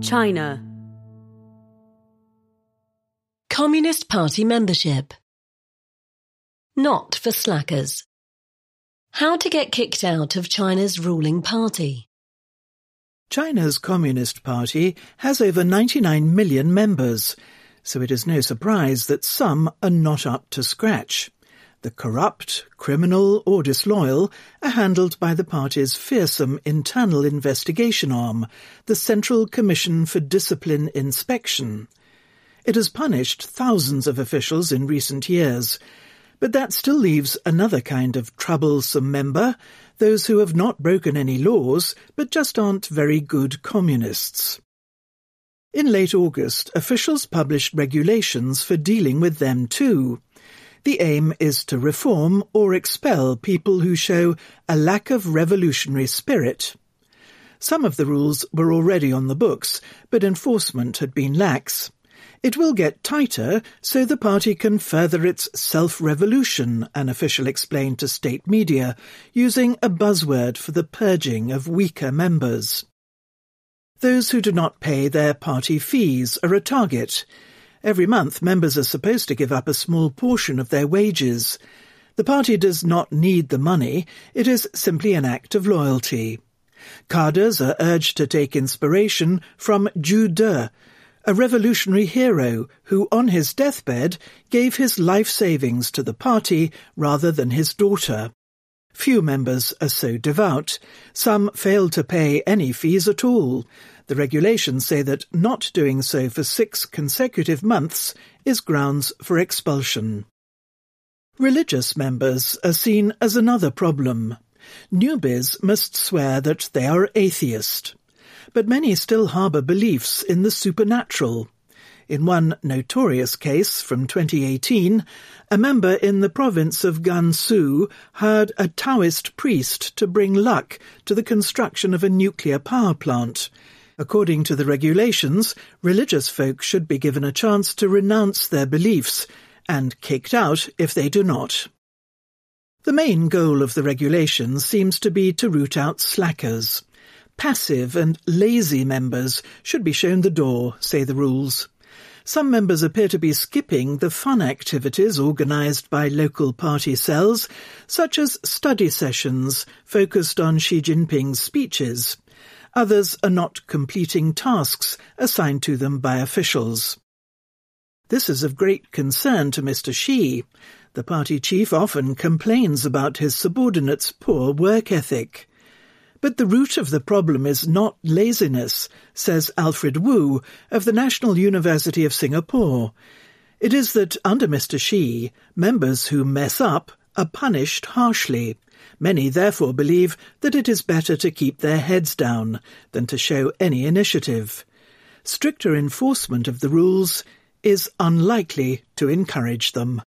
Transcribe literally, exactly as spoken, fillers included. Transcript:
China. Communist Party membership. Not for slackers. How to get kicked out of China's ruling party. China's Communist Party has over ninety-nine million members, so it is no surprise that some are not up to scratch. The corrupt, criminal or disloyal are handled by the party's fearsome internal investigation arm, the Central Commission for Discipline Inspection. It has punished thousands of officials in recent years, but that still leaves another kind of troublesome member, those who have not broken any laws but just aren't very good communists. In late August, officials published regulations for dealing with them too. The aim is to reform or expel people who show a lack of revolutionary spirit. Some of the rules were already on the books, but enforcement had been lax. It will get tighter so the party can further its self-revolution, an official explained to state media, using a buzzword for the purging of weaker members. Those who do not pay their party fees are a target. Every month, members are supposed to give up a small portion of their wages. The party does not need the money, it is simply an act of loyalty. Cadres are urged to take inspiration from Zhu De, a revolutionary hero who, on his deathbed, gave his life savings to the party rather than his daughter. Few members are so devout. Some fail to pay any fees at all. The regulations say that not doing so for six consecutive months is grounds for expulsion. Religious members are seen as another problem. Newbies must swear that they are atheist. But many still harbour beliefs in the supernatural. In one notorious case from twenty eighteen, a member in the province of Gansu hired a Taoist priest to bring luck to the construction of a nuclear power plant. According to the regulations, religious folk should be given a chance to renounce their beliefs, and kicked out if they do not. The main goal of the regulations seems to be to root out slackers. Passive and lazy members should be shown the door, say the rules. Some members appear to be skipping the fun activities organised by local party cells, such as study sessions focused on Xi Jinping's speeches. Others are not completing tasks assigned to them by officials. This is of great concern to Mister Xi. The party chief often complains about his subordinates' poor work ethic. But the root of the problem is not laziness, says Alfred Wu of the National University of Singapore. It is that under Mister Xi, members who mess up are punished harshly. Many therefore believe that it is better to keep their heads down than to show any initiative. Stricter enforcement of the rules is unlikely to encourage them.